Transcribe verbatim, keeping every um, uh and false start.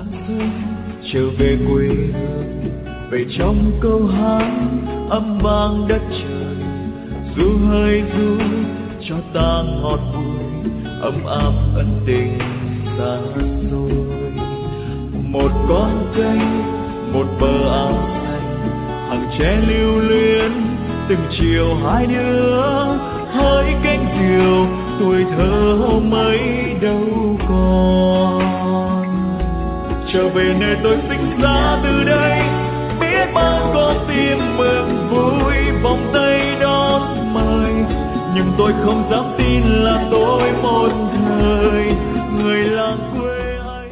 thân trở về quê hương, về trong câu hát âm vang đất trời. Ru hơi ru cho ta ngọt bùi, ấm áp ân tình xa xôi. Một con cây, một bờ áo xanh, hàng tre lưu luyến từng chiều hai đứa. Hỡi cánh diều tuổi thơ hôm ấy đâu còn. Trở về nơi tôi sinh ra từ đây, biết bao con tim mừng vui vòng tay đón mời. Nhưng tôi không dám tin là tôi một thời người lặng